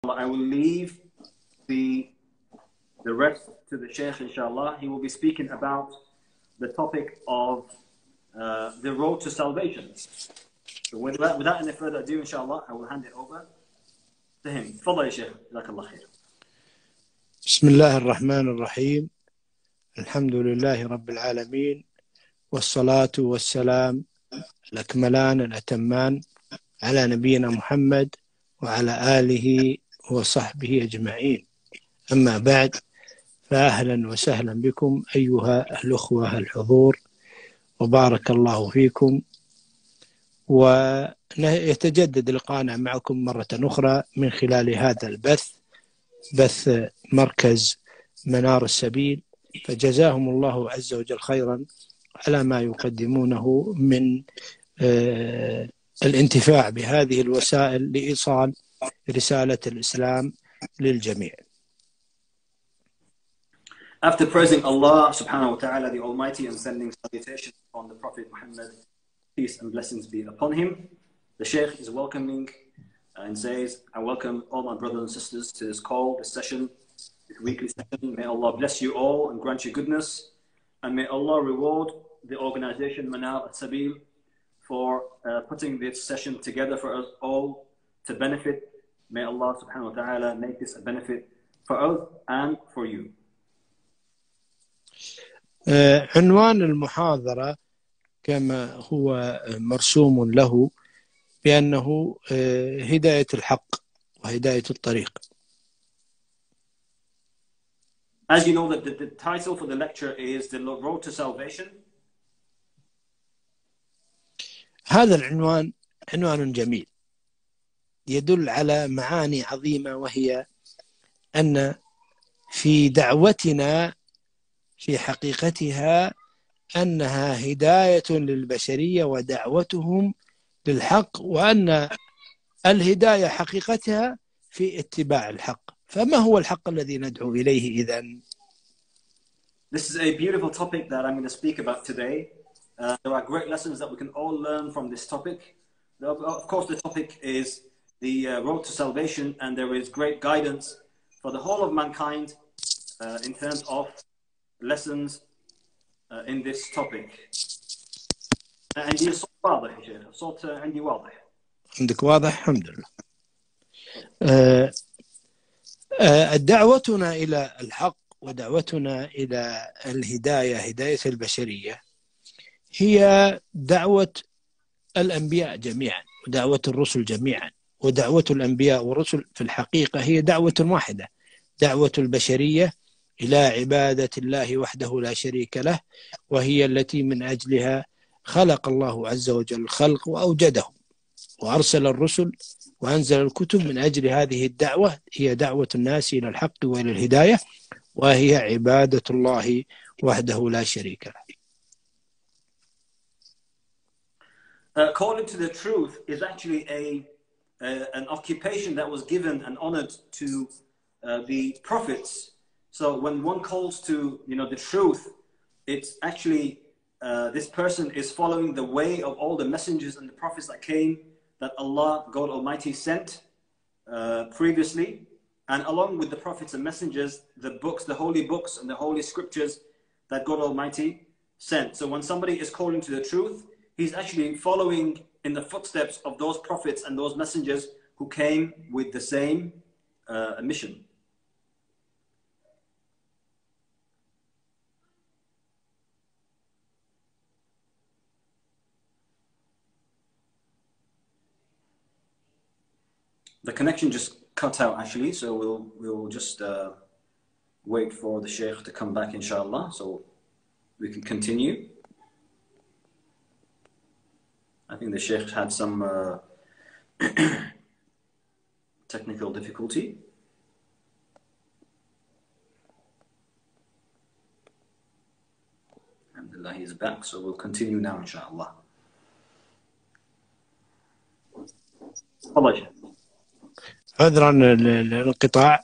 I will leave the rest to the Shaykh, inshallah. He will be speaking about the topic of the road to salvation. So without any further ado, inshallah, I will hand it over to him. تفضل يا شيخ. جزاك الله خير. بسم الله الرحمن الرحيم. الحمد لله رب العالمين، والصلاة والسلام الأكملان الأتمان على نبينا محمد وعلى آله وصحبه أجمعين. أما بعد، فأهلا وسهلا بكم أيها الأخوة الحضور، وبارك الله فيكم. ويتجدد لقاءنا معكم مرة أخرى من خلال هذا البث، بث مركز منار السبيل، فجزاهم الله عز وجل خيرا على ما يقدمونه من الانتفاع بهذه الوسائل لإيصال رسالة الإسلام للجميع. After praising Allah subhanahu wa ta'ala, the Almighty, and sending salutations on the Prophet Muhammad, peace and blessings be upon him, the Shaykh is welcoming and says, I welcome all my brothers and sisters to this call, this session, this weekly session. May Allah bless you all and grant you goodness, and may Allah reward the organization Manar al-Sabil for putting this session together for us all to benefit. May Allah subhanahu wa ta'ala make this a benefit for us and for you. عنوان المحاضرة كما هو مرسوم له بأنه هداية الحق وهداية الطريق. As you know, that the title for the lecture is The Road to Salvation. هذا العنوان عنوان جميل يدل على معاني عظيمة، وهي أن في دعوتنا في حقيقتها أنها هداية للبشرية ودعوتهم للحق، وأن الهداية حقيقتها في اتباع الحق. فما هو الحق الذي ندعو إليه إذن؟ This is a beautiful topic that I'm going to speak about today. There are great lessons that we can all learn from this topic. Of course, the topic is the road to salvation, and there is great guidance for the whole of mankind in terms of lessons in this topic. عندي الصوت واضح يا شيخ، الصوت عندي واضح. عندك واضح؟ الحمد لله. دعوتنا إلى الحق ودعوتنا إلى الهداية، هداية البشرية، هي دعوة الأنبياء جميعا ودعوة الرسل جميعا. ودعوة الأنبياء والرسل في الحقيقة هي دعوة واحدة، دعوة البشرية إلى عبادة الله وحده لا شريك له، وهي التي من أجلها خلق الله عز وجل الخلق وأوجدهم، وأرسل الرسل وأنزل الكتب من أجل هذه الدعوة. هي دعوة الناس إلى الحق وإلى الهداية، وهي عبادة الله وحده لا شريك له. Calling to the truth is actually an occupation that was given and honored to the prophets. So when one calls to the truth, it's actually this person is following the way of all the messengers and the prophets that came, that Allah, God Almighty, sent previously. And along with the prophets and messengers, the books, the holy books and the holy scriptures that God Almighty sent. So when somebody is calling to the truth, he's actually following in the footsteps of those prophets and those messengers who came with the same mission. The connection just cut out actually, so we'll just wait for the Shaykh to come back, inshallah, so we can continue. I think the Shaykh had some technical difficulty. Alhamdulillah, he's back, so we'll continue now, inshallah. Allah Shaykh. عذرا للانقطاع.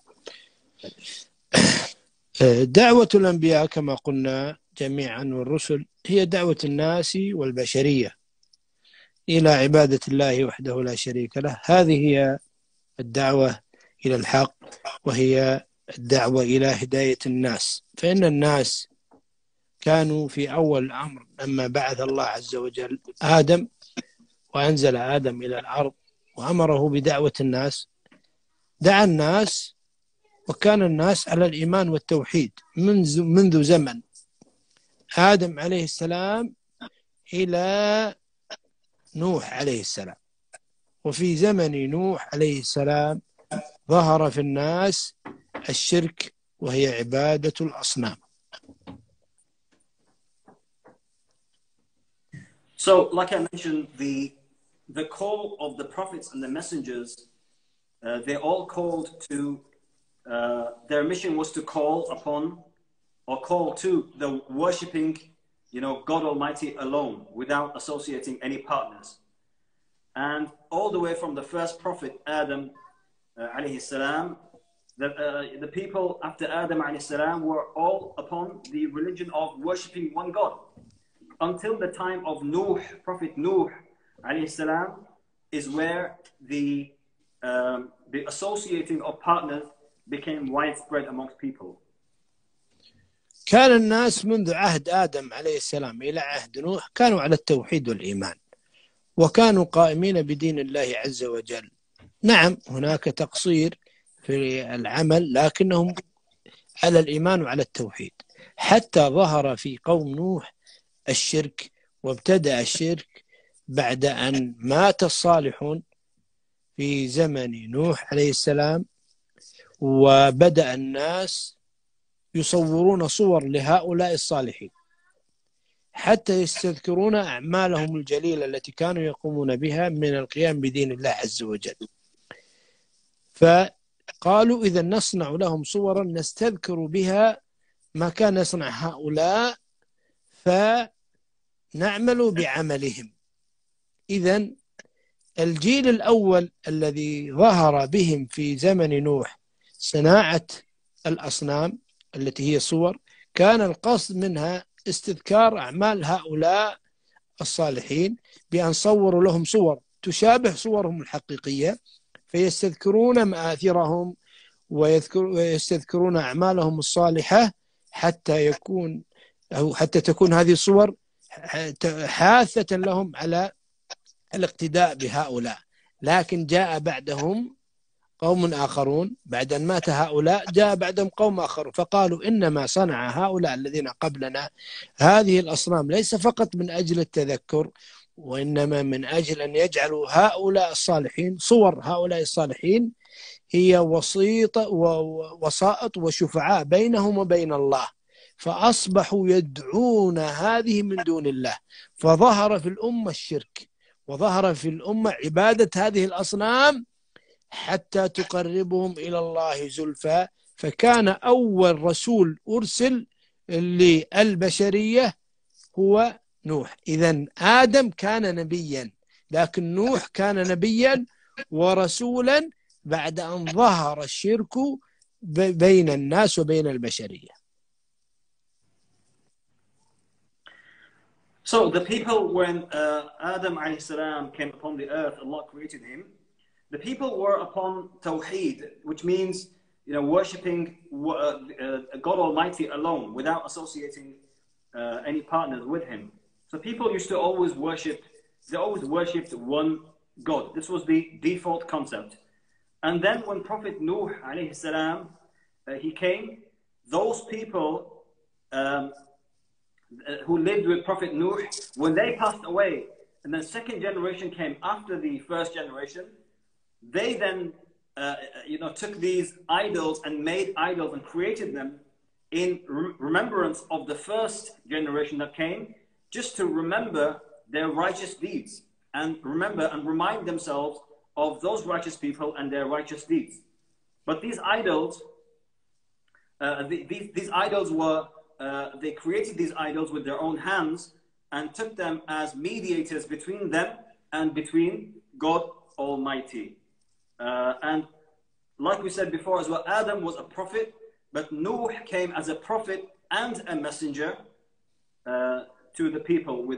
دعوة الأنبياء كما قلنا جميعا والرسل هي دعوة الناس والبشرية إلى عبادة الله وحده لا شريك له. هذه هي الدعوة إلى الحق، وهي الدعوة إلى هداية الناس. فإن الناس كانوا في أول الأمر لما بعث الله عز وجل آدم وأنزل آدم إلى الأرض وأمره بدعوة الناس، دعا الناس، وكان الناس على الإيمان والتوحيد منذ زمن آدم عليه السلام إلى نوح عليه السلام. وفي زمن نوح عليه السلام ظهر في الناس الشرك، وهي عبادة الأصنام. So, like I mentioned, the call of the prophets and the messengers, they all called to, their mission was to call upon or call to the worshipping, God Almighty alone, without associating any partners. And all the way from the first prophet, Adam, alayhi salam, the people after Adam alayhi salam were all upon the religion of worshipping one God. Until the time of Nuh, Prophet Nuh alayhi salam, is where the associating of partners became widespread amongst people. كان الناس منذ عهد آدم عليه السلام إلى عهد نوح كانوا على التوحيد والإيمان، وكانوا قائمين بدين الله عز وجل. نعم، هناك تقصير في العمل، لكنهم على الإيمان وعلى التوحيد، حتى ظهر في قوم نوح الشرك، وابتدأ الشرك بعد أن مات الصالحون في زمن نوح عليه السلام، وبدأ الناس يصورون صور لهؤلاء الصالحين حتى يستذكرون أعمالهم الجليلة التي كانوا يقومون بها من القيام بدين الله عز وجل. فقالوا إذا نصنع لهم صورا نستذكر بها ما كان يصنع هؤلاء فنعمل بعملهم. إذن الجيل الأول الذي ظهر بهم في زمن نوح صناعة الأصنام التي هي صور، كان القصد منها استذكار أعمال هؤلاء الصالحين بأن صوروا لهم صور تشابه صورهم الحقيقية، فيستذكرون مآثرهم ويستذكرون أعمالهم الصالحة حتى تكون هذه الصور حاثة لهم على الاقتداء بهؤلاء. لكن جاء بعدهم قوم آخرون، بعد أن مات هؤلاء جاء بعدهم قوم آخرون، فقالوا إنما صنع هؤلاء الذين قبلنا هذه الأصنام ليس فقط من أجل التذكر، وإنما من أجل أن يجعلوا هؤلاء الصالحين، صور هؤلاء الصالحين هي وسائط وشفعاء بينهم وبين الله، فأصبحوا يدعون هذه من دون الله. فظهر في الأمة الشرك، وظهر في الأمة عبادة هذه الأصنام حتى تقربهم إلى الله زلفى. فكان أول رسول أرسل للبشرية هو نوح. إذن آدم كان نبيا، لكن نوح كان نبيا ورسولا بعد أن ظهر الشرك بين الناس وبين البشرية. So the people, when Adam alayhi salam came upon the earth, Allah created him. The people were upon Tawheed, which means, worshipping God Almighty alone, without associating any partners with Him. So people used to always worshipped one God. This was the default concept. And then when Prophet Nuh alayhi salam, he came, those people who lived with Prophet Nuh, when they passed away, and then second generation came after the first generation, they then took these idols and made idols and created them in remembrance of the first generation that came, just to remember their righteous deeds and remember and remind themselves of those righteous people and their righteous deeds. But these idols, these idols were, they created these idols with their own hands and took them as mediators between them and between God Almighty. And like we said before as well, Adam was a prophet, but Nuh came as a prophet and a messenger to the people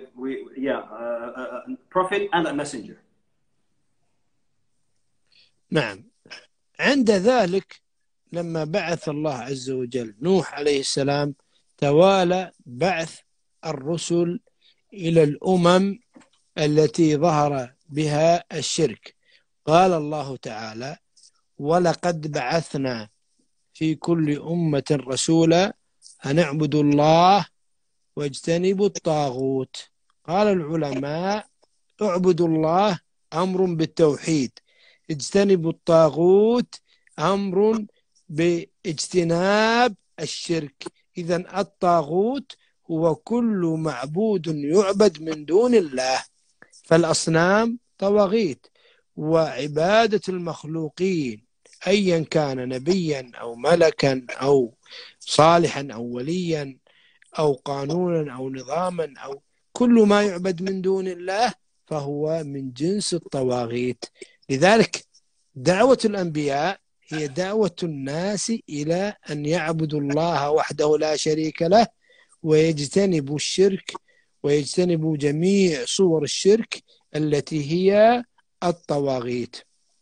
a prophet and a messenger. نعم، عند ذلك لما بعث الله عز وجل نوح عليه السلام توالى بعث الرسل إلى الأمم التي ظهر بها الشرك. قال الله تعالى: ولقد بعثنا في كل أمة رسولا أن اعبدوا الله واجتنبوا الطاغوت. قال العلماء: اعبدوا الله أمر بالتوحيد، اجتنبوا الطاغوت أمر باجتناب الشرك. إذن الطاغوت هو كل معبود يعبد من دون الله، فالأصنام طواغيت، وعبادة المخلوقين أيا كان نبيا أو ملكا أو صالحا أو وليا أو قانونا أو نظاما أو كل ما يعبد من دون الله فهو من جنس الطواغيت. لذلك دعوة الأنبياء هي دعوة الناس إلى أن يعبدوا الله وحده لا شريك له، ويجتنبوا الشرك ويجتنبوا جميع صور الشرك التي هي الطواغيت.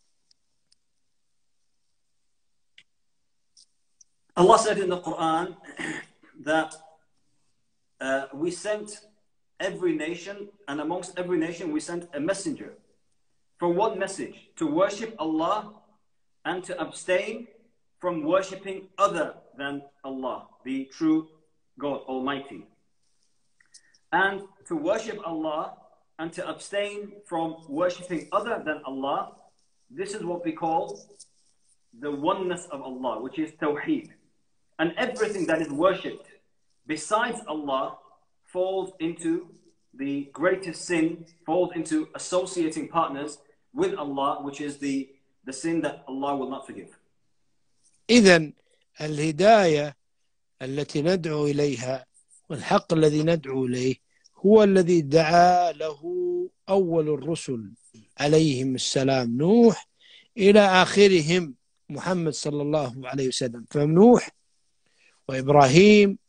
Allah said in the Quran that we sent every nation, and amongst every nation we sent a messenger. For what message? To worship Allah and to abstain from worshipping other than Allah, the true God Almighty. And to worship Allah and to abstain from worshipping other than Allah, this is what we call the oneness of Allah, which is Tawheed. And everything that is worshipped besides Allah falls into the greatest sin, falls into associating partners with Allah, which is the sin that Allah will not forgive. إذن الهداية التي ندعو إليها والحق الذي ندعو إليه هو الذي دعا له أول الرسل عليهم السلام نوح إلى آخرهم محمد صلى الله عليه وسلم. فنوح وإبراهيم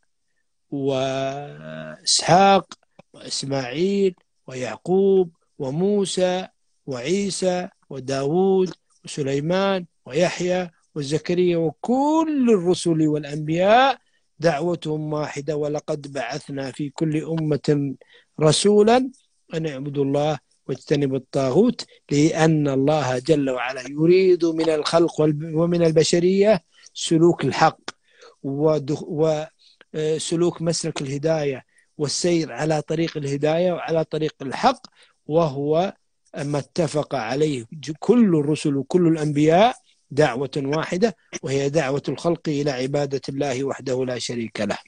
وإسحاق وإسماعيل ويعقوب وموسى وعيسى وداود وسليمان ويحيى وزكريا وكل الرسل والأنبياء دعوتهم واحدة: ولقد بعثنا في كل أمة رسولا أن اعبدوا الله واجتنبوا الطاغوت، لأن الله جل وعلا يريد من الخلق ومن البشرية سلوك الحق وسلوك مسلك الهداية والسير على طريق الهداية وعلى طريق الحق، وهو ما اتفق عليه كل الرسل وكل الأنبياء دعوة واحدة، وهي دعوة الخلق إلى عبادة الله وحده لا شريك له.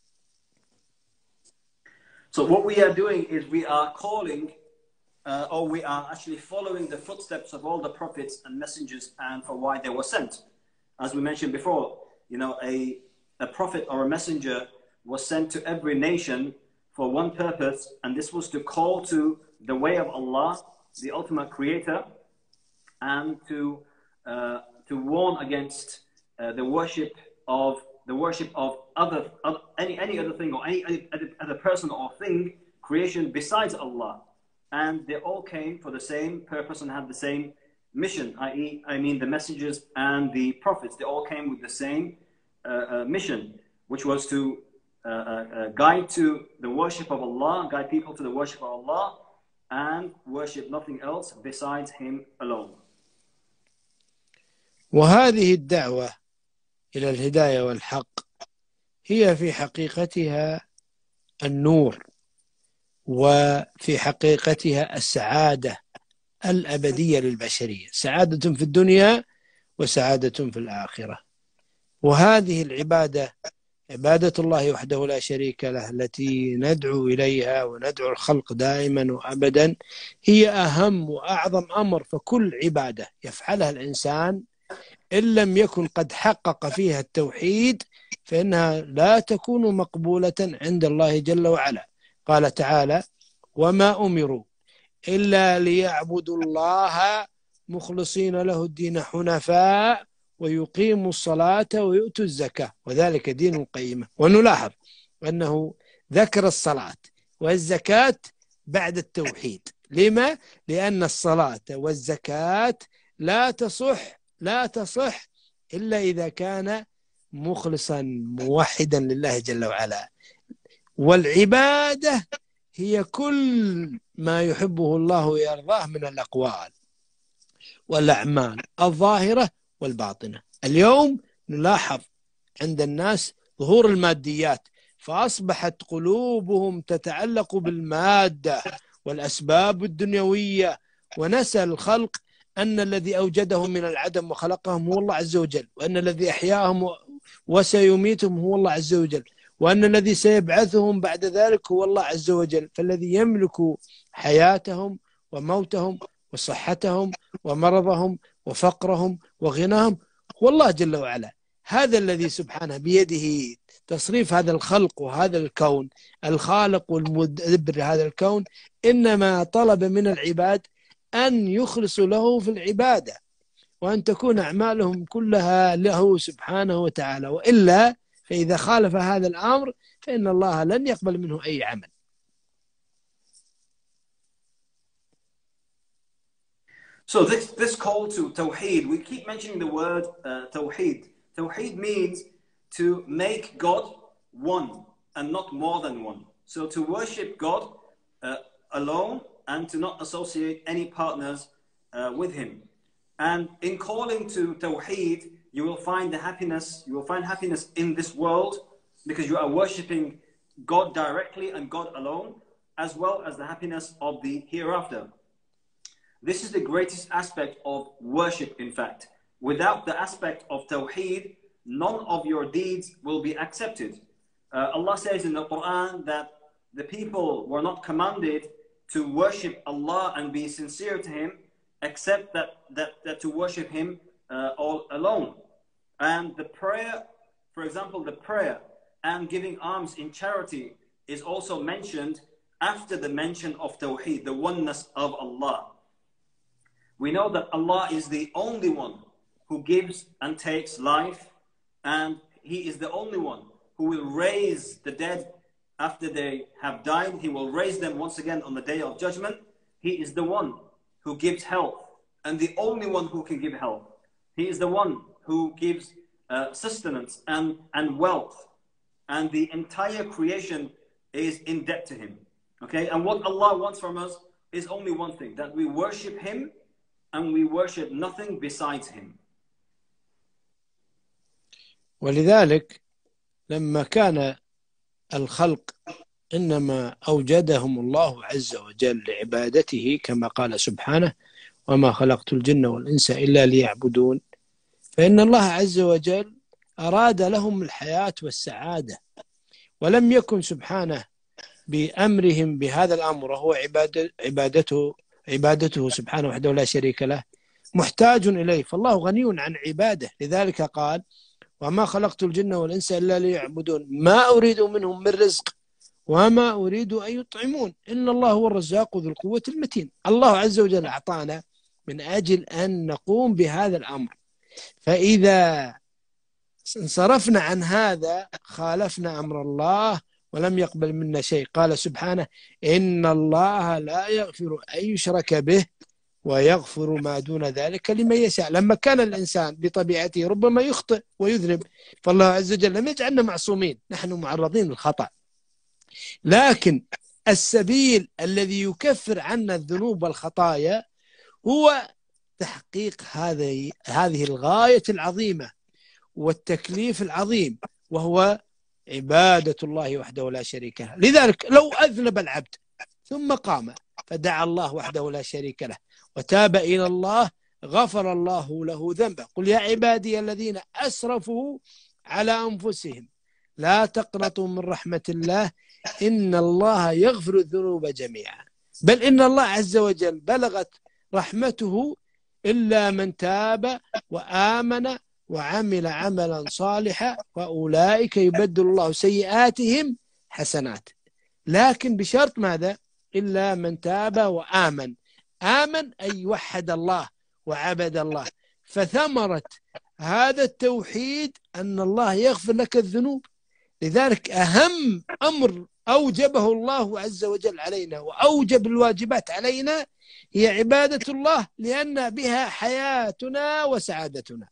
So what we are doing is we are calling or we are actually following the footsteps of all the prophets and messengers and for why they were sent. As we mentioned before, you know, a prophet or a messenger was sent to every nation for one purpose, and this was to call to the way of Allah, the ultimate creator, and to warn against the worship of any other thing or any other person or thing, creation besides Allah. And they all came for the same purpose and had the same mission, I mean the messengers and the prophets, they all came with the same mission, which was to guide to the worship of Allah, guide people to the worship of Allah, and worship nothing else besides Him alone. وهذه الدعوة إلى الهداية والحق هي في حقيقتها النور، وفي حقيقتها السعادة الأبدية للبشرية، سعادة في الدنيا وسعادة في الآخرة. وهذه العبادة عبادة الله وحده لا شريك له التي ندعو إليها وندعو الخلق دائما وأبدا هي أهم وأعظم أمر. فكل عبادة يفعلها الإنسان إن لم يكن قد حقق فيها التوحيد فإنها لا تكون مقبولة عند الله جل وعلا. قال تعالى: وما أمروا إلا ليعبدوا الله مخلصين له الدين حنفاء ويقيموا الصلاة ويؤتوا الزكاة وذلك دين القيمة. ونلاحظ أنه ذكر الصلاة والزكاة بعد التوحيد. لما؟ لأن الصلاة والزكاة لا تصح لا تصح إلا إذا كان مخلصا موحدا لله جل وعلا. والعبادة هي كل ما يحبه الله ويرضاه من الأقوال والأعمال الظاهرة والباطنة. اليوم نلاحظ عند الناس ظهور الماديات، فأصبحت قلوبهم تتعلق بالمادة والأسباب الدنيوية، ونسى الخلق أن الذي أوجدهم من العدم وخلقهم هو الله عز وجل، وأن الذي أحياهم وسيميتهم هو الله عز وجل، وأن الذي سيبعثهم بعد ذلك هو الله عز وجل. فالذي يملك حياتهم وموتهم وصحتهم ومرضهم وفقرهم وغناهم هو الله جل وعلا. هذا الذي سبحانه بيده تصريف هذا الخلق وهذا الكون. الخالق والمدبر هذا الكون إنما طلب من العباد أن يخلصوا له في العبادة، وأن تكون أعمالهم كلها له سبحانه وتعالى، وإلا فإذا خالف هذا الأمر فإن الله لن يقبل منه أي عمل. So this call to Tawheed, we keep mentioning the word Tawheed. Tawheed means to make God one and not more than one. So to worship God alone and to not associate any partners with Him. And in calling to Tawheed, you will find the happiness. You will find happiness in this world because you are worshipping God directly and God alone, as well as the happiness of the hereafter. This is the greatest aspect of worship, in fact. Without the aspect of Tawheed, none of your deeds will be accepted. Allah says in the Quran that the people were not commanded to worship Allah and be sincere to Him, except that to worship Him all alone. And the prayer, for example, the prayer and giving alms in charity is also mentioned after the mention of Tawheed, the oneness of Allah. We know that Allah is the only one who gives and takes life, and He is the only one who will raise the dead after they have died. He will raise them once again on the day of judgment. He is the one who gives health, and the only one who can give health. He is the one who gives sustenance and wealth, and the entire creation is in debt to Him. Okay, and what Allah wants from us is only one thing, that we worship Him and we worship nothing besides Him. ولذلك لما كان الخلق إنما أوجدهم الله عز وجل لعبادته كما قال سبحانه وما خلقت الجن والإنس إلا ليعبدون، فإن الله عز وجل أراد لهم الحياة والسعادة، ولم يكن سبحانه بأمرهم بهذا الأمر وهو عبادته سبحانه وحده لا شريك له محتاج إليه، فالله غني عن عباده. لذلك قال وما خلقت الجن والإنس إلا ليعبدون ما أريد منهم من رزق وما أريد أن يطعمون إن الله هو الرزاق ذو القوة المتين. الله عز وجل أعطانا من أجل أن نقوم بهذا الأمر، فإذا انصرفنا عن هذا خالفنا أمر الله ولم يقبل منا شيء. قال سبحانه إن الله لا يغفر أن يشرك به ويغفر ما دون ذلك لمن يشاء. لما كان الإنسان بطبيعته ربما يخطئ ويذنب، فالله عز وجل لم يجعلنا معصومين، نحن معرضين للخطأ، لكن السبيل الذي يكفر عنا الذنوب والخطايا هو تحقيق هذه الغاية العظيمة والتكليف العظيم، وهو عبادة الله وحده لا شريك له. لذلك لو أذنب العبد ثم قام فدعا الله وحده لا شريك له وتاب إلى الله غفر الله له ذنبه. قل يا عبادي الذين أسرفوا على أنفسهم لا تقنطوا من رحمة الله إن الله يغفر الذنوب جميعا. بل إن الله عز وجل بلغت رحمته إلا من تاب وآمن وعمل عملا صالحا وأولئك يبدل الله سيئاتهم حسنات. لكن بشرط ماذا؟ إلا من تاب وآمن. آمن أي وحد الله وعبد الله. فثمرة هذا التوحيد أن الله يغفر لك الذنوب. لذلك أهم أمر أوجبه الله عز وجل علينا وأوجب الواجبات علينا هي عبادة الله، لأن بها حياتنا وسعادتنا.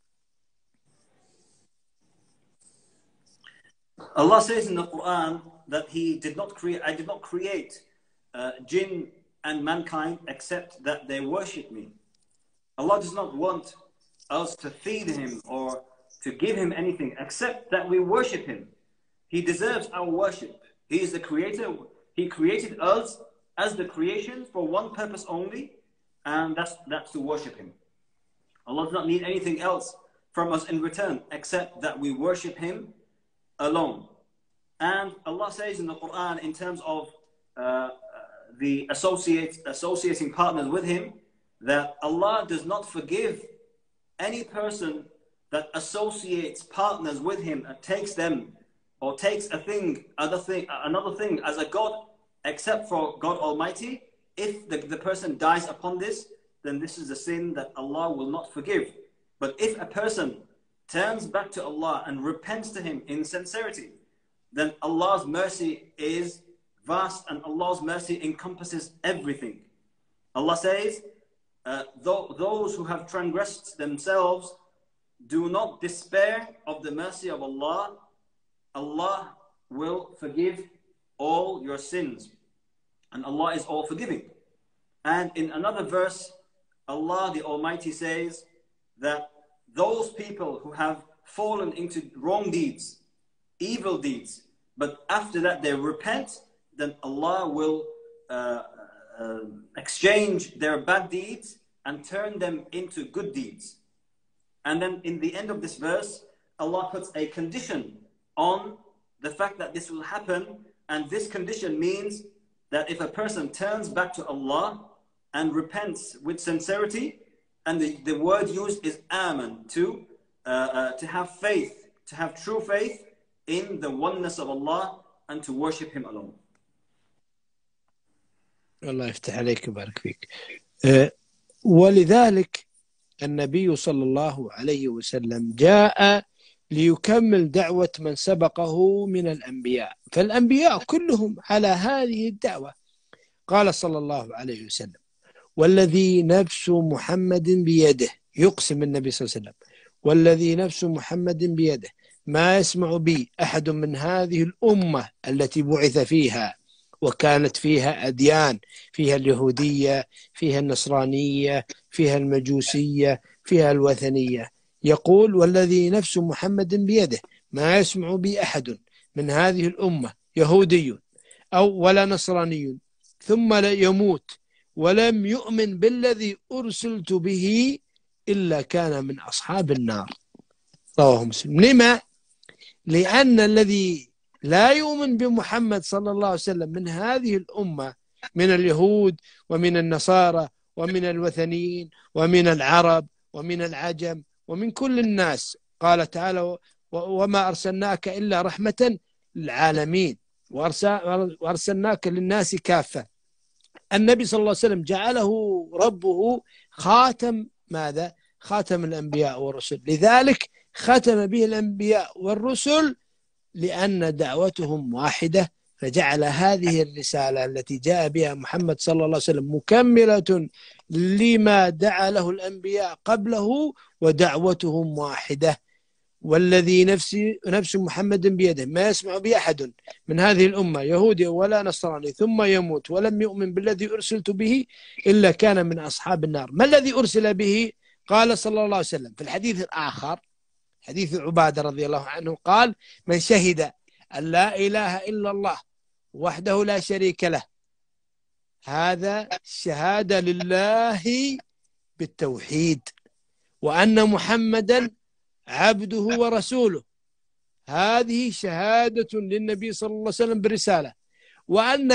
Allah says in the Quran that He did not create, I did not create jinn and mankind except that they worship me. Allah does not want us to feed Him or to give Him anything except that we worship Him. He deserves our worship. He is the creator. He created us as the creation for one purpose only, and that's to worship Him. Allah does not need anything else from us in return except that we worship Him alone. And Allah says in the Quran, in terms of the associating partners with Him, that Allah does not forgive any person that associates partners with Him and takes them or takes another thing as a God, except for God Almighty. If the person dies upon this, then this is a sin that Allah will not forgive. But if a person turns back to Allah and repents to Him in sincerity, then Allah's mercy is vast and Allah's mercy encompasses everything. Allah says, those who have transgressed themselves, do not despair of the mercy of Allah. Allah will forgive all your sins. And Allah is all forgiving. And in another verse, Allah the Almighty says that those people who have fallen into wrong deeds, evil deeds, but after that they repent, then Allah will exchange their bad deeds and turn them into good deeds. And then in the end of this verse, Allah puts a condition on the fact that this will happen. And this condition means that if a person turns back to Allah and repents with sincerity, and the word used is aman, to have faith, to have true faith in the oneness of Allah and to worship Him alone. الله يفتح عليك ويبارك فيك. ولذلك النبي صلى الله عليه وسلم جاء ليكمل دعوة من سبقه من الأنبياء، فالأنبياء كلهم على هذه الدعوة. قال صلى الله عليه وسلم: والذي نفس محمد بيده، يقسم النبي صلى الله عليه وسلم: والذي نفس محمد بيده ما يسمع بي أحد من هذه الأمة التي بعث فيها، وكانت فيها أديان، فيها اليهودية، فيها النصرانية، فيها المجوسية، فيها الوثنية. يقول: والذي نفس محمد بيده ما يسمع بي أحد من هذه الأمة يهودي أو ولا نصراني ثم لا يموت ولم يؤمن بالذي أرسلت به إلا كان من أصحاب النار. رواه مسلم. لما؟ لأن الذي لا يؤمن بمحمد صلى الله عليه وسلم من هذه الأمة، من اليهود ومن النصارى ومن الوثنيين ومن العرب ومن العجم ومن كل الناس، قال تعالى: وما أرسلناك إلا رحمة للعالمين وأرسلناك للناس كافة. النبي صلى الله عليه وسلم جعله ربه خاتم ماذا؟ خاتم الأنبياء والرسل. لذلك ختم به الأنبياء والرسل لأن دعوتهم واحدة، فجعل هذه الرسالة التي جاء بها محمد صلى الله عليه وسلم مكملة لما دعا له الأنبياء قبله، ودعوتهم واحدة. والذي نفس محمد بيده ما يسمع بأحد من هذه الأمة يهودي ولا نصراني ثم يموت ولم يؤمن بالذي أرسلت به إلا كان من أصحاب النار. ما الذي أرسل به؟ قال صلى الله عليه وسلم في الحديث الآخر، حديث عبادة رضي الله عنه، قال: من شهد أن لا إله إلا الله وحده لا شريك له، هذا شهادة لله بالتوحيد، وأن محمدا عبده ورسوله، هذه شهادة للنبي صلى الله عليه وسلم بالرسالة، وأن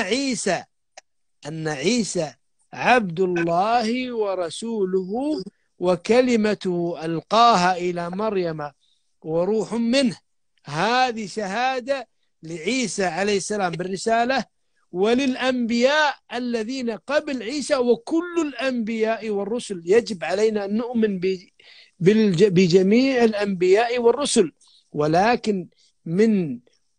عيسى عبد الله ورسوله وكلمته ألقاها إلى مريم وروح منه، هذه شهادة لعيسى عليه السلام بالرسالة وللأنبياء الذين قبل عيسى وكل الأنبياء والرسل. يجب علينا أن نؤمن بجميع الأنبياء والرسل، ولكن من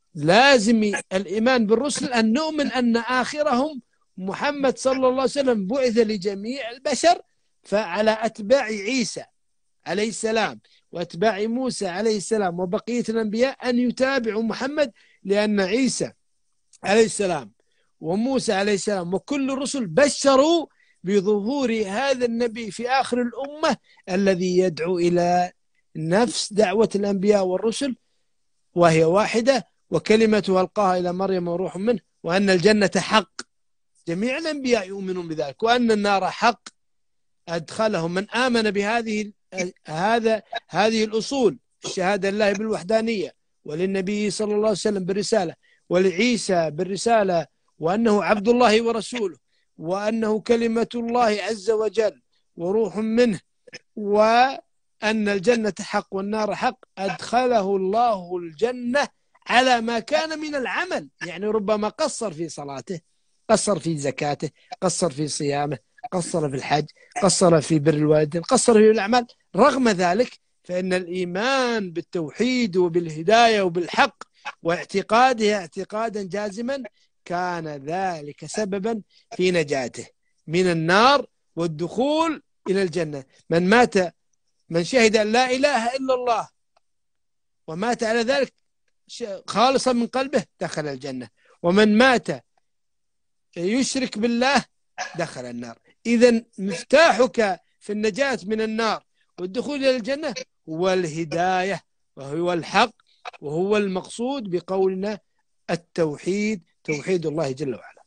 لازم الإيمان بالرسل أن نؤمن أن آخرهم محمد صلى الله عليه وسلم بعث لجميع البشر، فعلى أتباع عيسى عليه السلام وأتباع موسى عليه السلام وبقية الأنبياء أن يتابعوا محمد، لأن عيسى عليه السلام وموسى عليه السلام وكل الرسل بشروا بظهور هذا النبي في آخر الأمة الذي يدعو إلى نفس دعوة الأنبياء والرسل، وهي واحدة، وكلمته ألقاها إلى مريم وروح منه، وأن الجنة حق، جميع الأنبياء يؤمنون بذلك، وأن النار حق أدخلهم من آمن بهذه هذه الأصول: الشهادة لله بالوحدانية، وللنبي صلى الله عليه وسلم بالرسالة، ولعيسى بالرسالة، وأنه عبد الله ورسوله، وأنه كلمة الله عز وجل وروح منه، وأن الجنة حق والنار حق. أدخله الله الجنة على ما كان من العمل، يعني ربما قصر في صلاته، قصر في زكاته، قصر في صيامه، قصر في الحج، قصر في بر الوالدين، قصر في الأعمال. رغم ذلك فإن الإيمان بالتوحيد وبالهداية وبالحق واعتقادها اعتقادا جازما كان ذلك سببا في نجاته من النار والدخول إلى الجنة. من شهد أن لا إله إلا الله ومات على ذلك خالصا من قلبه دخل الجنة، ومن مات يشرك بالله دخل النار. إذن مفتاحك في النجاة من النار والدخول إلى الجنة هو الهداية، وهو الحق، وهو المقصود بقولنا التوحيد، توحيد الله جل وعلا.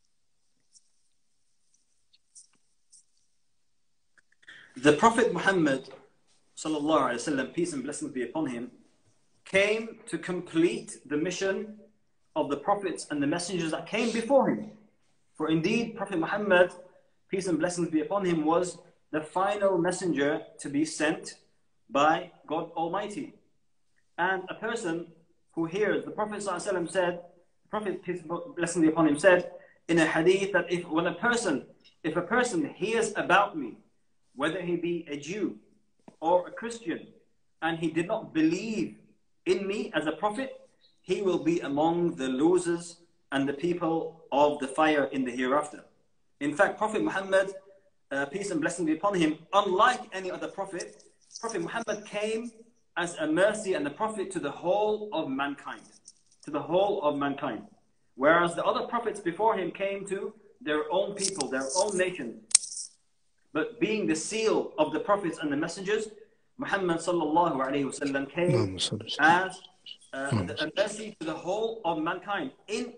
The Prophet Muhammad sallallahu alaihi wasallam, peace and blessings be upon him, came to complete the mission of the prophets and the messengers that came before him. For indeed, Prophet Muhammad, peace and blessings be upon him, was the final messenger to be sent by God Almighty. And a person who hears, the Prophet ﷺ said, Prophet, peace and blessings be upon him, said in a hadith that if a person hears about me, whether he be a Jew or a Christian, and he did not believe in me as a prophet, he will be among the losers and the people of the fire in the hereafter. In fact, Prophet Muhammad, peace and blessings be upon him, unlike any other prophet, Prophet Muhammad came as a mercy and a prophet to the whole of mankind. To the whole of mankind. Whereas the other prophets before him came to their own people, their own nation. But being the seal of the prophets and the messengers, Muhammad sallallahu alayhi wa sallam came as a mercy to the whole of mankind in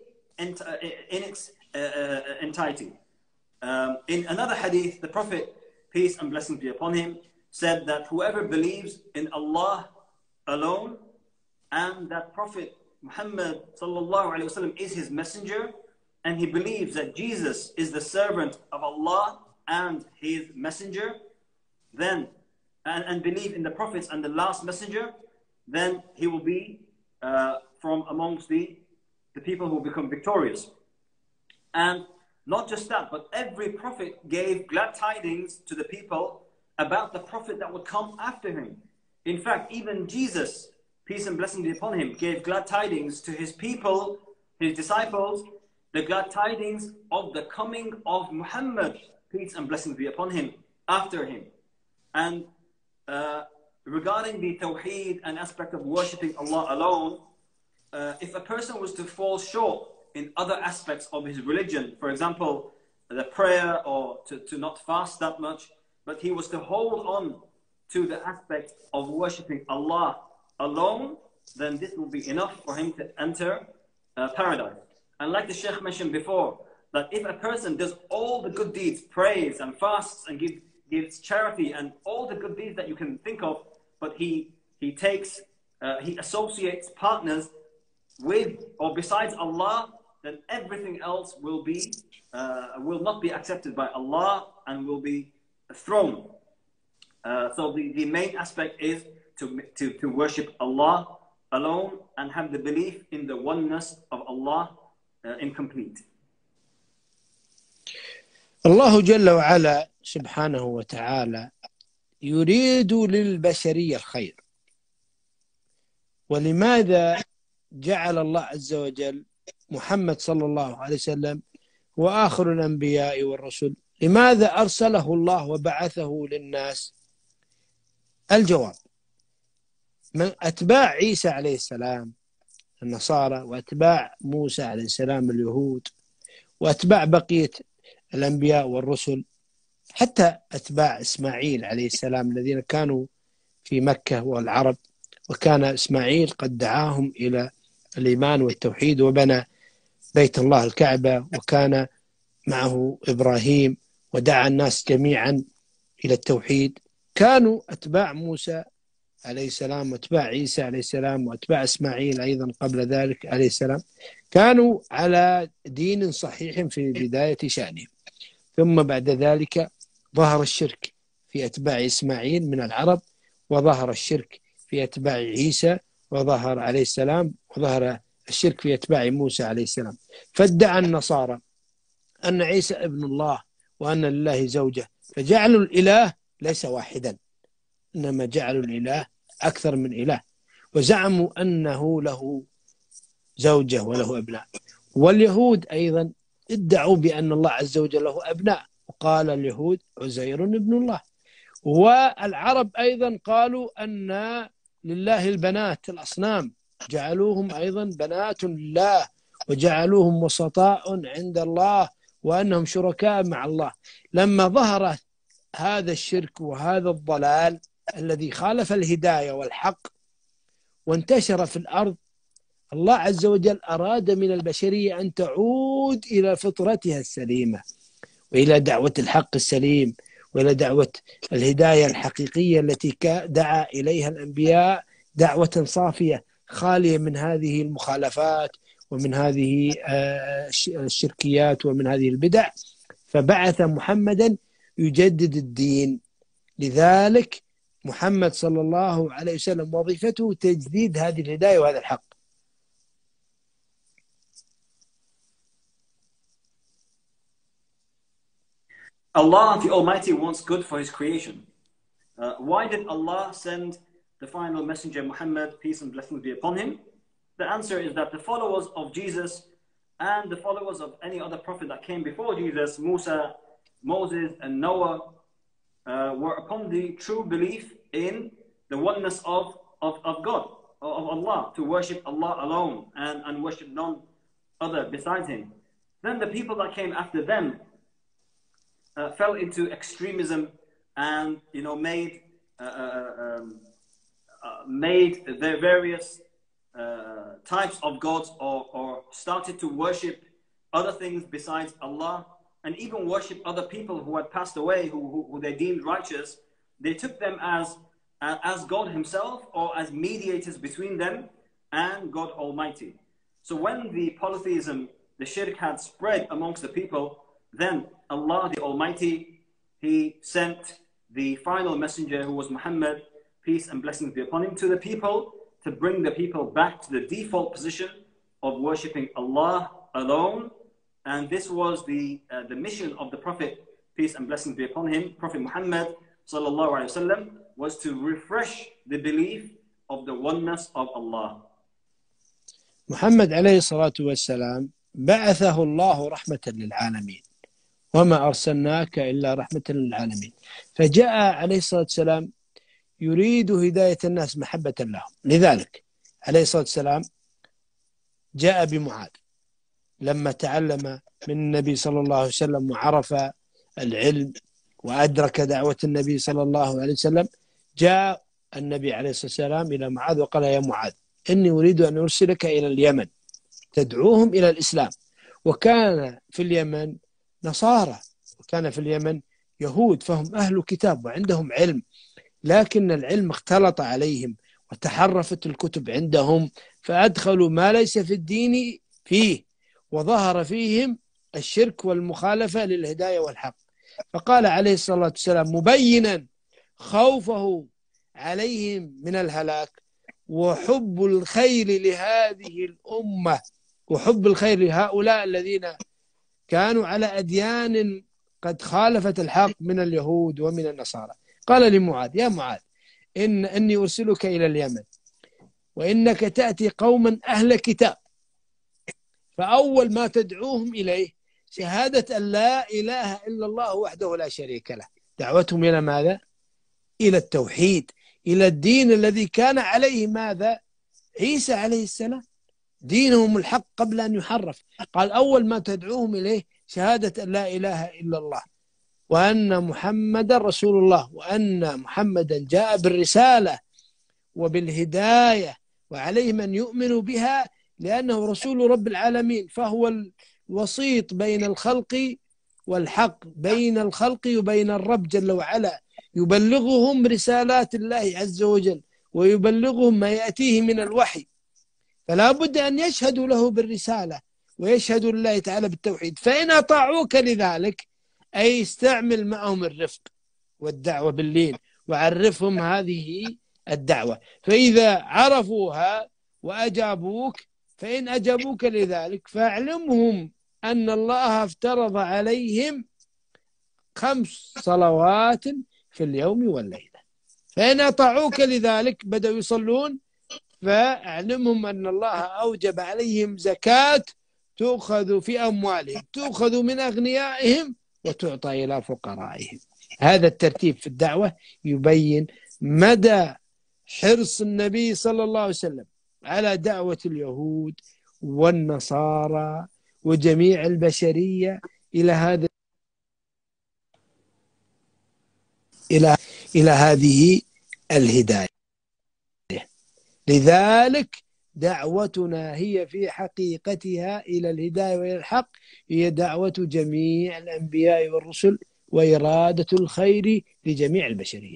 its entirety. In another hadith, the Prophet, peace and blessings be upon him, said that whoever believes in Allah alone and that Prophet Muhammad sallallahu alayhi wa sallam is his messenger, and he believes that Jesus is the servant of Allah and his messenger, then and believe in the prophets and the last messenger, then he will be from amongst the people who become victorious. And not just that, but every prophet gave glad tidings to the people about the prophet that would come after him. In fact, even Jesus, peace and blessings be upon him, gave glad tidings to his people, his disciples, the glad tidings of the coming of Muhammad, peace and blessings be upon him, after him. And regarding the Tawheed and aspect of worshipping Allah alone, if a person was to fall short in other aspects of his religion, for example, the prayer or to not fast that much, but he was to hold on to the aspect of worshipping Allah alone, then this will be enough for him to enter paradise. And like the Shaykh mentioned before, that if a person does all the good deeds, prays and fasts and gives charity and all the good deeds that you can think of, but he associates partners with or besides Allah, then everything else will not be accepted by Allah and will be thrown. So the main aspect is to worship Allah alone and have the belief in the oneness of Allah incomplete. الله جل وعلا سبحانه وتعالى يريد للبشرية الخير. ولماذا جعل الله عز وجل محمد صلى الله عليه وسلم هو آخر الأنبياء والرسل؟ لماذا أرسله الله وبعثه للناس؟ الجواب: من أتباع عيسى عليه السلام النصارى، وأتباع موسى عليه السلام اليهود، وأتباع بقية الأنبياء والرسل، حتى أتباع إسماعيل عليه السلام الذين كانوا في مكة والعرب، وكان إسماعيل قد دعاهم إلى الإيمان والتوحيد وبنى بيت الله الكعبة، وكان معه إبراهيم ودعا الناس جميعا إلى التوحيد. كانوا أتباع موسى عليه السلام وأتباع عيسى عليه السلام وأتباع إسماعيل أيضا قبل ذلك عليه السلام، كانوا على دين صحيح في بداية شأنهم. ثم بعد ذلك ظهر الشرك في أتباع إسماعيل من العرب، وظهر الشرك في أتباع عيسى وظهر عليه السلام، وظهر الشرك في أتباع موسى عليه السلام. فادعى النصارى أن عيسى ابن الله وأن لله زوجة، فجعلوا الإله ليس واحدا، إنما جعلوا الإله أكثر من إله، وزعموا أنه له زوجة وله أبناء. واليهود أيضا ادعوا بأن الله عز وجل له أبناء، وقال اليهود عزير ابن الله. والعرب أيضا قالوا أن لله البنات، الأصنام جعلوهم أيضا بنات لله، وجعلوهم وسطاء عند الله، وأنهم شركاء مع الله. لما ظهر هذا الشرك وهذا الضلال الذي خالف الهداية والحق وانتشر في الأرض، الله عز وجل أراد من البشرية أن تعود إلى فطرتها السليمة، وإلى دعوة الحق السليم، وإلى دعوة الهداية الحقيقية التي دعا إليها الأنبياء، دعوة صافية خالية من هذه المخالفات ومن هذه الشركيات ومن هذه البدع. فبعث محمدا يجدد الدين. لذلك محمد صلى الله عليه وسلم وظيفته تجديد هذه الهداية وهذا الحق. Allah the Almighty wants good for His creation. Why did Allah send the final messenger Muhammad, peace and blessings be upon him? The answer is that the followers of Jesus and the followers of any other prophet that came before Jesus, Musa, Moses and Noah, were upon the true belief in the oneness of God, of Allah, to worship Allah alone and worship none other besides Him. Then the people that came after them fell into extremism and made their various types of gods, or started to worship other things besides Allah, and even worship other people who had passed away, who they deemed righteous. They took them as God Himself, or as mediators between them and God Almighty. So when the polytheism, the shirk, had spread amongst the people, then Allah the Almighty, He sent the final messenger, who was Muhammad, peace and blessings be upon him, to the people, to bring the people back to the default position of worshipping Allah alone. And this was the mission of the Prophet, peace and blessings be upon him, Prophet Muhammad sallallahu alaihi wasallam, was to refresh the belief of the oneness of Allah. محمد عليه الصلاة والسلام بعثه الله رحمة للعالمين، وما أرسلناك إلا رحمة للعالمين. فجاء عليه الصلاة والسلام يريد هداية الناس محبة لهم. لذلك عليه الصلاة والسلام جاء بمعاذ لما تعلم من النبي صلى الله عليه وسلم وعرف العلم وأدرك دعوة النبي صلى الله عليه وسلم. جاء النبي عليه الصلاة والسلام إلى معاذ وقال: يا معاذ، إني أريد أن أرسلك إلى اليمن تدعوهم إلى الإسلام. وكان في اليمن نصارى، وكان في اليمن يهود، فهم أهل كتاب وعندهم علم، لكن العلم اختلط عليهم وتحرفت الكتب عندهم، فأدخلوا ما ليس في الدين فيه، وظهر فيهم الشرك والمخالفة للهداية والحق. فقال عليه الصلاة والسلام مبينا خوفه عليهم من الهلاك وحب الخير لهذه الأمة وحب الخير لهؤلاء الذين كانوا على أديان قد خالفت الحق من اليهود ومن النصارى. قال لمعاذ: يا معاذ، إني أرسلك إلى اليمن وإنك تأتي قوما أهل كتاب، فأول ما تدعوهم إليه شهادة أن لا إله إلا الله وحده لا شريك له. دعوتهم إلى ماذا؟ إلى التوحيد، إلى الدين الذي كان عليه ماذا؟ عيسى عليه السلام، دينهم الحق قبل أن يحرف. قال أول ما تدعوهم إليه شهادة أن لا إله إلا الله وأن محمد رسول الله، وأن محمدا جاء بالرسالة وبالهداية، وعليه من يؤمن بها لأنه رسول رب العالمين، فهو الوسيط بين الخلق والحق، بين الخلق وبين الرب جل وعلا، يبلغهم رسالات الله عز وجل ويبلغهم ما يأتيه من الوحي، فلا بد أن يشهدوا له بالرسالة ويشهدوا لله تعالى بالتوحيد. فإن أطاعوك لذلك أي استعمل معهم الرفق والدعوة باللين وعرفهم هذه الدعوة، فإذا عرفوها وأجابوك، فإن أجابوك لذلك فاعلمهم أن الله افترض عليهم 5 صلوات في اليوم والليلة. فإن أطاعوك لذلك بدأوا يصلون، فاعلمهم أن الله أوجب عليهم زكاة تؤخذ في أموالهم، تؤخذ من أغنيائهم وتعطى إلى فقرائهم. هذا الترتيب في الدعوة يبين مدى حرص النبي صلى الله عليه وسلم على دعوة اليهود والنصارى وجميع البشرية إلى هذا إلى هذه الهداية. لذلك دعوتنا هي في حقيقتها إلى الهداية وإلى الحق هي دعوة جميع الأنبياء والرسل وإرادة الخير لجميع البشرية.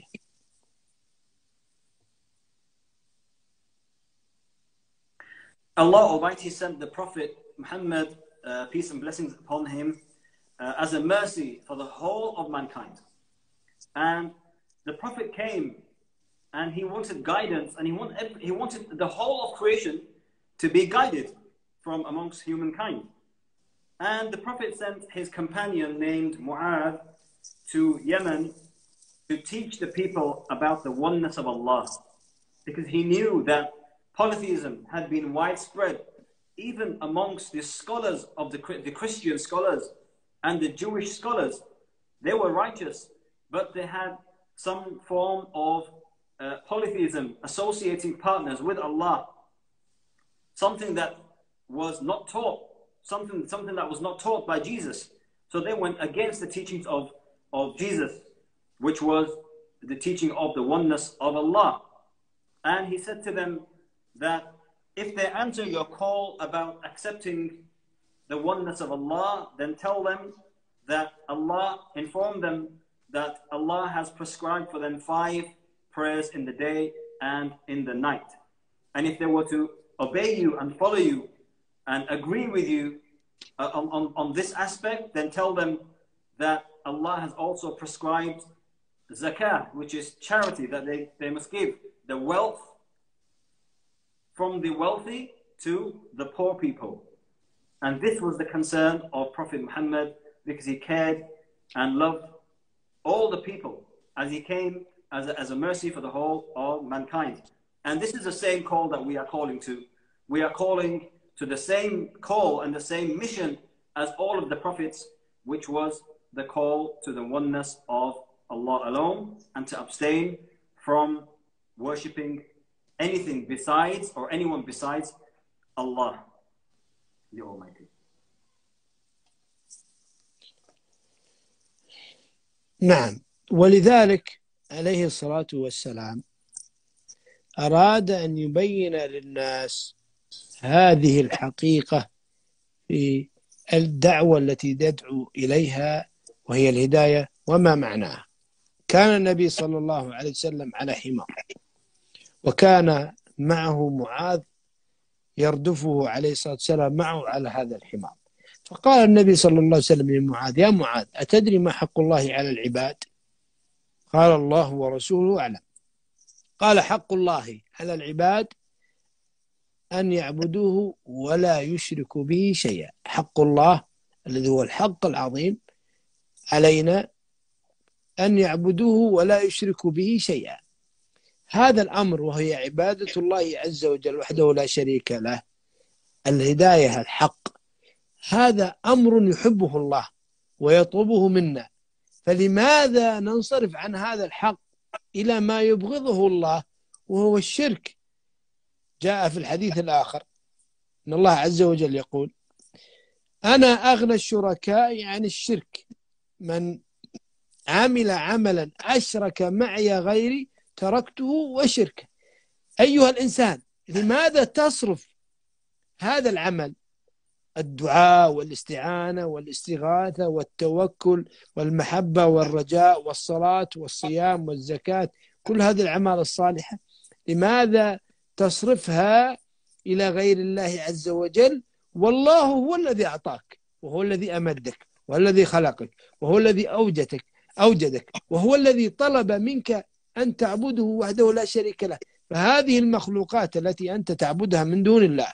Allah Almighty sent the Prophet Muhammad, peace and blessings upon him, as a mercy for the whole of mankind. And the Prophet came and he wanted guidance, and he wanted the whole of creation to be guided from amongst humankind. And the Prophet sent his companion named Mu'adh to Yemen to teach the people about the oneness of Allah, because he knew that polytheism had been widespread even amongst the scholars of the Christian scholars and the Jewish scholars. They were righteous, but they had some form of polytheism, associating partners with Allah, something that was not taught, something that was not taught by Jesus. So they went against the teachings of Jesus, which was the teaching of the oneness of Allah. And he said to them that if they answer your call about accepting the oneness of Allah, then tell them that inform them that Allah has prescribed for them 5 prayers in the day and in the night. And if they were to obey you and follow you and agree with you on this aspect, then tell them that Allah has also prescribed zakah, which is charity, that they must give the wealth from the wealthy to the poor people. And this was the concern of Prophet Muhammad, because he cared and loved all the people as he came as a mercy for the whole of mankind. And this is the same call that we are calling to. We are calling to the same call and the same mission as all of the prophets, which was the call to the oneness of Allah alone, and to abstain from worshipping anything besides or anyone besides Allah, the Almighty. نعم، ولذلك عليه الصلاة والسلام أراد أن يبين للناس هذه الحقيقة في الدعوة التي يدعو إليها، وهي الهداية وما معناها. كان النبي صلى الله عليه وسلم على حمار، وكان معه معاذ يردفه عليه الصلاة والسلام معه على هذا الحمار. فقال النبي صلى الله عليه وسلم لمعاذ: يا معاذ، أتدري ما حق الله على العباد؟ قال: الله ورسوله أعلم. قال: حق الله على العباد أن يعبدوه ولا يشركوا به شيئا. حق الله الذي هو الحق العظيم علينا أن يعبدوه ولا يشركوا به شيئا. هذا الأمر وهي عبادة الله عز وجل وحده لا شريك له، الهداية الحق، هذا أمر يحبه الله ويطلبه منا، فلماذا ننصرف عن هذا الحق إلى ما يبغضه الله وهو الشرك؟ جاء في الحديث الآخر أن الله عز وجل يقول: أنا أغنى الشركاء عن الشرك، من عمل عملا أشرك معي غيري تركته وشركه. أيها الإنسان، لماذا تصرف هذا العمل، الدعاء والاستعانة والاستغاثة والتوكل والمحبة والرجاء والصلاة والصيام والزكاة، كل هذه الأعمال الصالحة، لماذا تصرفها إلى غير الله عز وجل؟ والله هو الذي أعطاك، وهو الذي أمدك، وهو الذي خلقك، وهو الذي أوجدك، وهو الذي طلب منك أن تعبده وحده لا شريك له. فهذه المخلوقات التي أنت تعبدها من دون الله،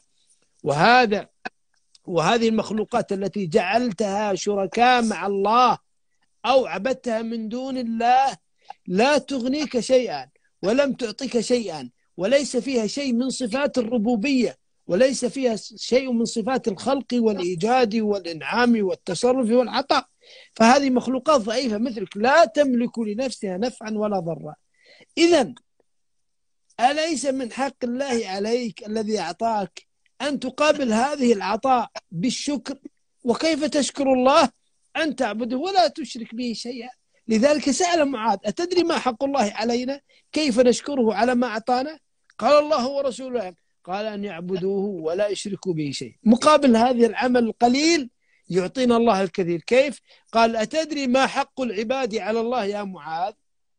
وهذه المخلوقات التي جعلتها شركاء مع الله أو عبدتها من دون الله، لا تغنيك شيئا ولم تعطيك شيئا، وليس فيها شيء من صفات الربوبية، وليس فيها شيء من صفات الخلق والإيجاد والإنعام والتصرف والعطاء. فهذه مخلوقات ضعيفة مثلك، لا تملك لنفسها نفعا ولا ضرا. إذن أليس من حق الله عليك الذي أعطاك أن تقابل هذه العطاء بالشكر؟ وكيف تشكر الله؟ أن تعبده ولا تشرك به شيئا. لذلك سأل معاذ: أتدري ما حق الله علينا؟ كيف نشكره على ما أعطانا؟ قال: الله ورسوله. قال: أن يعبدوه ولا يشركوا به شيء. مقابل هذا العمل القليل يعطينا الله الكثير. كيف؟ قال: أتدري ما حق العباد على الله يا معاذ؟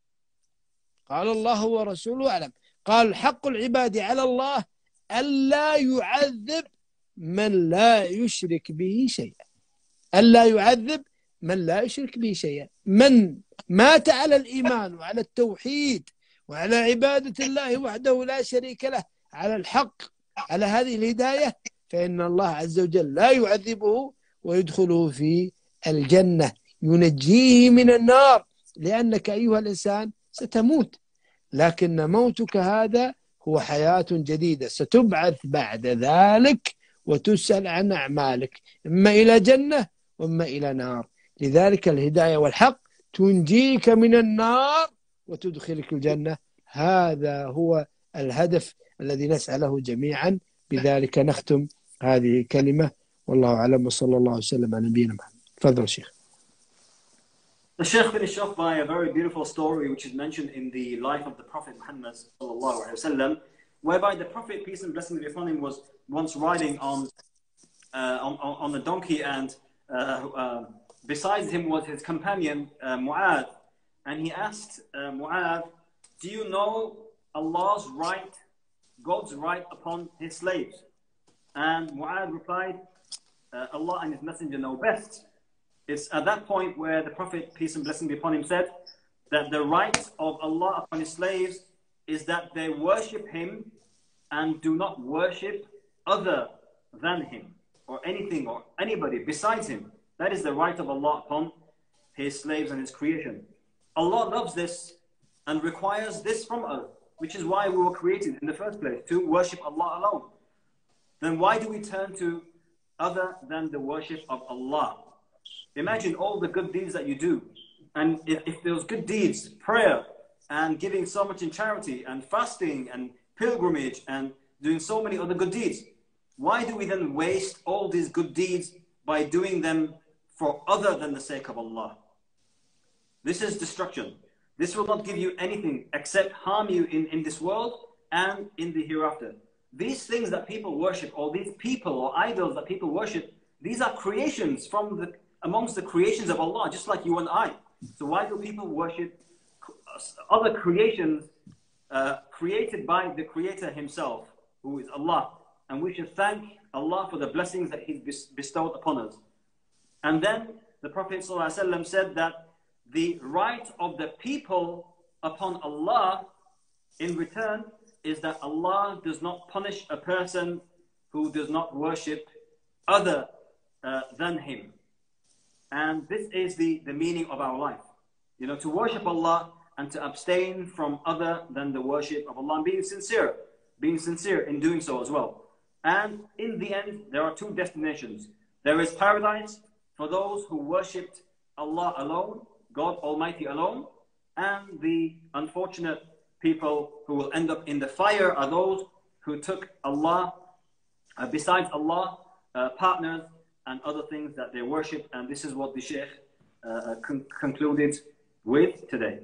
قال: الله ورسوله أعلم. قال: حق العباد على الله ألا يعذب من لا يشرك به شيئا. ألا يعذب من لا يشرك به شيئا. من مات على الإيمان وعلى التوحيد وعلى عبادة الله وحده لا شريك له، على الحق، على هذه الهداية، فإن الله عز وجل لا يعذبه ويدخله في الجنة، ينجيه من النار، لأنك أيها الإنسان ستموت، لكن موتك هذا هو حياة جديدة، ستبعث بعد ذلك وتسأل عن أعمالك، إما إلى جنة وإما إلى نار. لذلك الهداية والحق تنجيك من النار وتدخلك الجنة. هذا هو الهدف الذي نسعى له جميعا. بذلك نختم هذه الكلمة، والله أعلم، وصلى الله وسلم على نبينا محمد. تفضل شيخ. The Sheikh finished off by a very beautiful story which is mentioned in the life of the Prophet Muhammad ﷺ, whereby the Prophet, peace and blessings be upon him, was once riding on a donkey, and besides him was his companion Mu'adh, and he asked Mu'adh, "Do you know Allah's right, God's right upon his slaves?" And Mu'adh replied, "Allah and his messenger know best." It's at that point where the Prophet, peace and blessing be upon him, said that the right of Allah upon his slaves is that they worship him and do not worship other than him, or anything or anybody besides him. That is the right of Allah upon his slaves and his creation. Allah loves this and requires this from us, which is why we were created in the first place, to worship Allah alone. Then why do we turn to other than the worship of Allah? Imagine all the good deeds that you do, and if those good deeds, prayer and giving so much in charity and fasting and pilgrimage and doing so many other good deeds, why do we then waste all these good deeds by doing them for other than the sake of Allah? This is destruction. This will not give you anything except harm you in this world and in the hereafter. These things that people worship, or these people or idols that people worship, these are creations from amongst the creations of Allah, just like you and I. So why do people worship other creations created by the Creator himself, who is Allah? And we should thank Allah for the blessings that He's bestowed upon us. And then the Prophet ﷺ said that the right of the people upon Allah in return is that Allah does not punish a person who does not worship other than Him. And this is the meaning of our life. You know, to worship Allah and to abstain from other than the worship of Allah, and being sincere in doing so as well. And in the end, there are two destinations. There is paradise for those who worshipped Allah alone, God Almighty alone, and the unfortunate people who will end up in the fire are those who took Allah, besides Allah, partners and other things that they worship. And this is what the Shaykh concluded with today.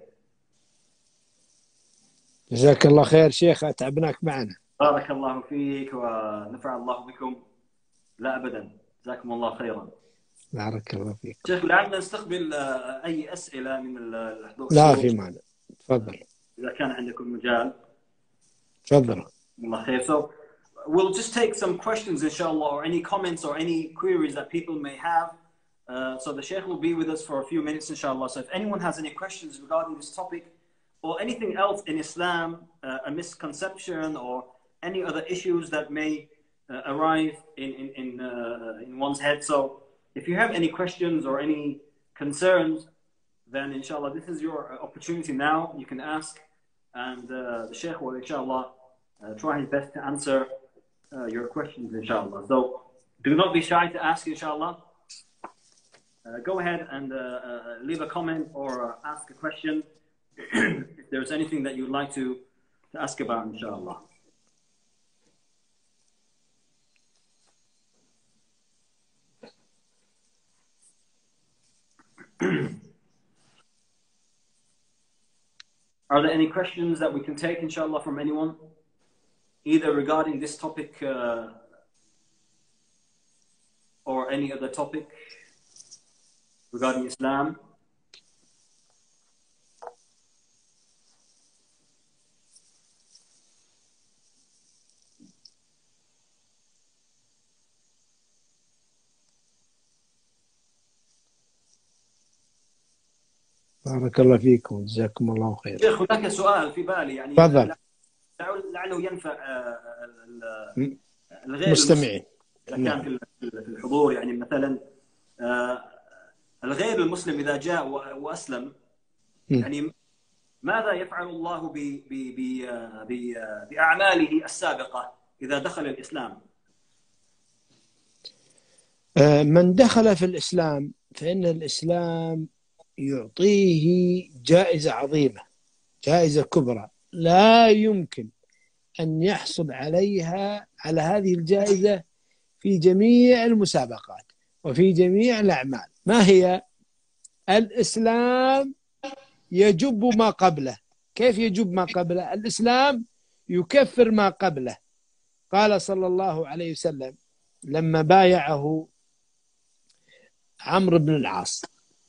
جزاك الله خير شيخ، أتعبناك معنا. بارك الله فيك ونفع الله بكم. لا أبدا، جزاكم الله خيرا. بارك الله فيك. شيخ لعلنا نستقبل أي أسئلة من الحضور. لا في معنى، تفضل. إذا كان عندكم مجال. تفضل. الله خير. So we'll just take some questions inshallah, or any comments or any queries that people may have. So the Shaykh will be with us for a few minutes inshallah. So if anyone has any questions regarding this topic or anything else in Islam, a misconception or any other issues that may arise in one's head. So if you have any questions or any concerns, then inshallah this is your opportunity now. You can ask, and the Shaykh will inshallah try his best to answer your questions inshallah. So do not be shy to ask inshallah. Go ahead and leave a comment or ask a question if there's anything that you'd like to ask about inshallah. Are there any questions that we can take inshallah from anyone, either regarding this topic or any other topic regarding Islam? بارك الله فيكم، جزاكم الله خير. شيخ هناك سؤال في بالي، يعني تفضل. لعله ينفع الغير المستمعين إذا كان في الحضور. يعني مثلا الغير المسلم إذا جاء وأسلم، يعني ماذا يفعل الله بأعماله السابقة إذا دخل الإسلام؟ من دخل في الإسلام فإن الإسلام يعطيه جائزة عظيمة، جائزة كبرى لا يمكن أن يحصل عليها على هذه الجائزة في جميع المسابقات وفي جميع الأعمال. ما هي؟ الإسلام يجب ما قبله. كيف يجب ما قبله؟ الإسلام يكفر ما قبله. قال صلى الله عليه وسلم لما بايعه عمرو بن العاص،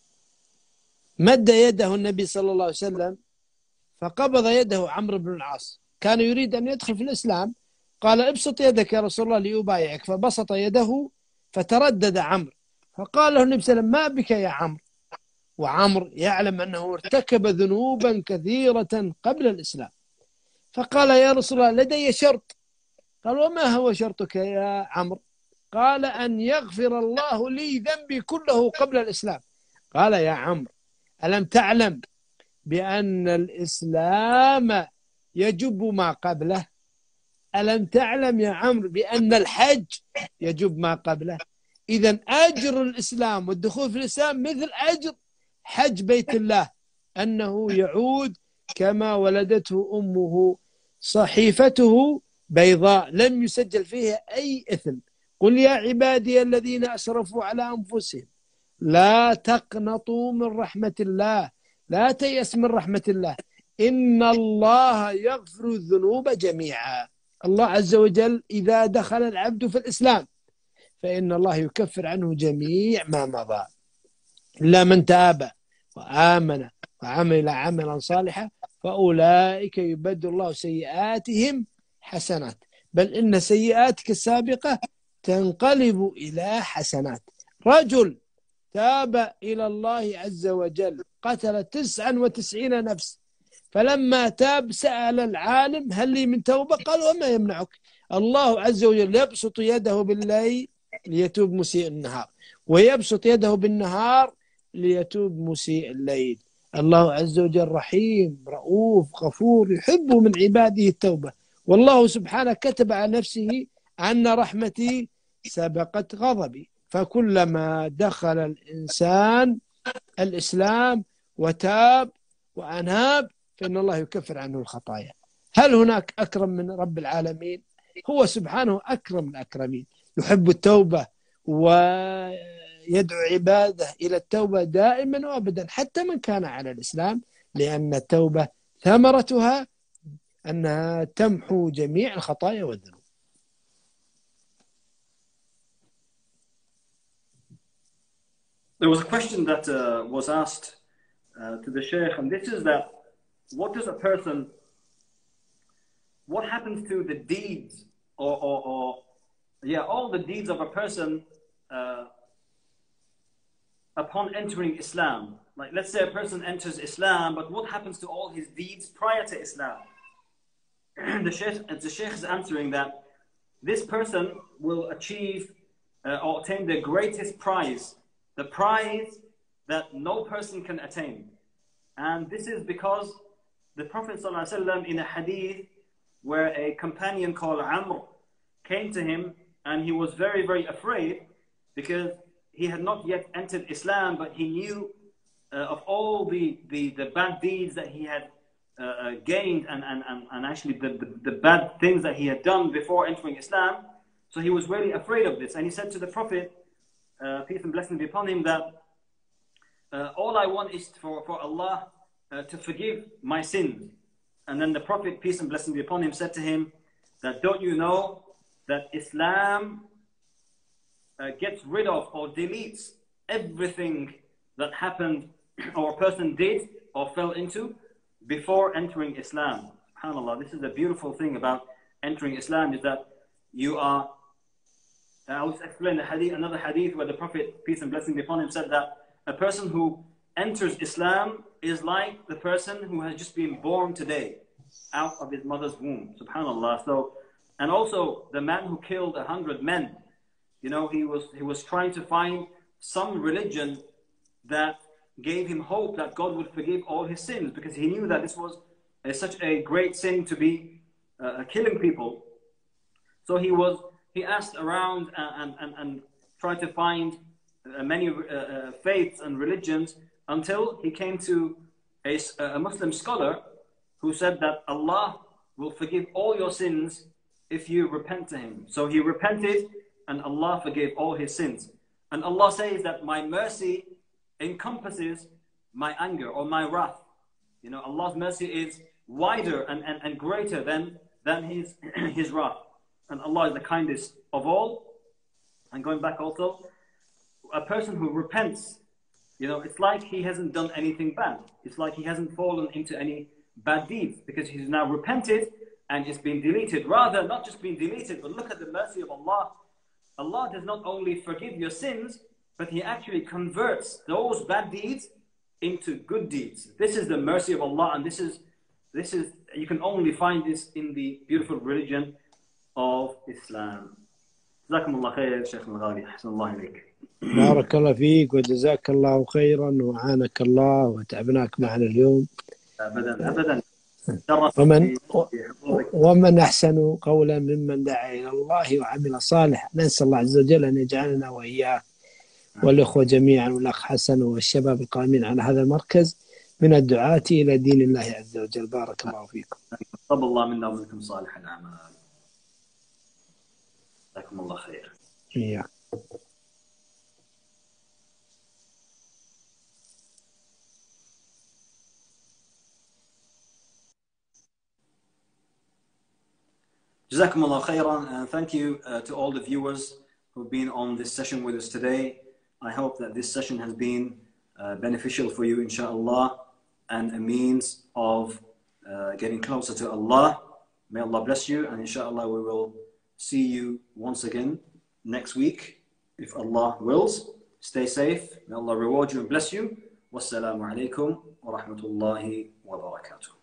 مد يده النبي صلى الله عليه وسلم فقبض يده عمرو بن العاص، كان يريد أن يدخل في الإسلام، قال ابسط يدك يا رسول الله لأبايعك، فبسط يده فتردد عمرو، فقال له النبي صلى الله عليه وسلم ما بك يا عمرو؟ وعمرو يعلم أنه ارتكب ذنوبا كثيرة قبل الإسلام، فقال يا رسول الله لدي شرط. قال وما هو شرطك يا عمرو؟ قال أن يغفر الله لي ذنبي كله قبل الإسلام. قال يا عمرو ألم تعلم بأن الإسلام يجب ما قبله؟ ألم تعلم يا عمرو بأن الحج يجب ما قبله؟ إذن أجر الإسلام والدخول في الإسلام مثل أجر حج بيت الله، أنه يعود كما ولدته أمه، صحيفته بيضاء لم يسجل فيها أي إثم. قل يا عبادي الذين أسرفوا على أنفسهم لا تقنطوا من رحمة الله، لا تيأس من رحمة الله، إن الله يغفر الذنوب جميعا. الله عز وجل إذا دخل العبد في الإسلام فإن الله يكفر عنه جميع ما مضى، إلا من تاب وآمن وعمل عملا صالحا فأولئك يبدل الله سيئاتهم حسنات، بل إن سيئاتك السابقة تنقلب إلى حسنات. رجل تاب إلى الله عز وجل قتل 99 نفس، فلما تاب سأل العالم هل لي من توبة؟ قال وما يمنعك؟ الله عز وجل يبسط يده بالليل ليتوب مسيء النهار، ويبسط يده بالنهار ليتوب مسيء الليل. الله عز وجل رحيم رؤوف غفور يحب من عباده التوبة. والله سبحانه كتب على نفسه أن رحمتي سبقت غضبي، فكلما دخل الإنسان الإسلام وتاب وأناب فإن الله يكفر عنه الخطايا. هل هناك أكرم من رب العالمين؟ هو سبحانه أكرم الأكرمين، يحب التوبة ويدعو عباده إلى التوبة دائما وأبدا حتى من كان على الإسلام، لأن التوبة ثمرتها أنها تمحو جميع الخطايا والذنوب. There was a question that was asked to the Shaykh, and this is that what happens to the deeds or all the deeds of a person upon entering Islam? Like, let's say a person enters Islam, but what happens to all his deeds prior to Islam? The Shaykh is answering that this person will achieve or attain the greatest prize, the prize that no person can attain. And this is because the Prophet ﷺ, in a hadith where a companion called Amr came to him, and he was very, very afraid because he had not yet entered Islam, but he knew of all the bad deeds that he had gained and actually the bad things that he had done before entering Islam. So he was really afraid of this. And he said to the Prophet, peace and blessings be upon him, that all I want is for Allah to forgive my sins. And then the Prophet, peace and blessings be upon him, said to him that, don't you know that Islam gets rid of or deletes everything that happened or a person did or fell into before entering Islam? SubhanAllah, this is the beautiful thing about entering Islam, is that you are, I'll just explain the hadith, another hadith where the Prophet, peace and blessings be upon him, said that a person who enters Islam is like the person who has just been born today out of his mother's womb. SubhanAllah. So, and also the man who killed 100 men, you know, he was trying to find some religion that gave him hope that God would forgive all his sins, because he knew that this was such a great sin to be killing people. So he asked around and tried to find many faiths and religions until he came to a Muslim scholar who said that Allah will forgive all your sins if you repent to him. So he repented and Allah forgave all his sins. And Allah says that my mercy encompasses my anger or my wrath. You know, Allah's mercy is wider and greater than his wrath. And Allah is the kindest of all. And going back also, a person who repents, you know, it's like he hasn't done anything bad. It's like he hasn't fallen into any bad deeds, because he's now repented and it's been deleted. Rather, not just been deleted, but look at the mercy of Allah. Allah does not only forgive your sins, but He actually converts those bad deeds into good deeds. This is the mercy of Allah, and this is you can only find this in the beautiful religion of Islam. جزاكم الله خير شيخنا الغالي، أحسن الله إليك. بارك الله فيك وجزاك الله خيرا وعانك الله وتعبناك معنا اليوم. أبدا. ومن أحسن قولا ممن دعا إلى الله وعمل صالح. نسأل الله عز وجل أن يجعلنا وإياك والأخوة جميعا والأخ حسن والشباب القائمين على هذا المركز من الدعاة إلى دين الله عز وجل. بارك الله فيكم. تقبل الله منا ومنكم صالح الأعمال. جزاكم الله خير. إياك. Jazakumullah khairan, and thank you to all the viewers who've been on this session with us today. I hope that this session has been beneficial for you, inshallah, and a means of getting closer to Allah. May Allah bless you, and inshallah we will see you once again next week, if Allah wills. Stay safe. May Allah reward you and bless you. Wassalamu alaikum wa rahmatullahi wa barakatuh.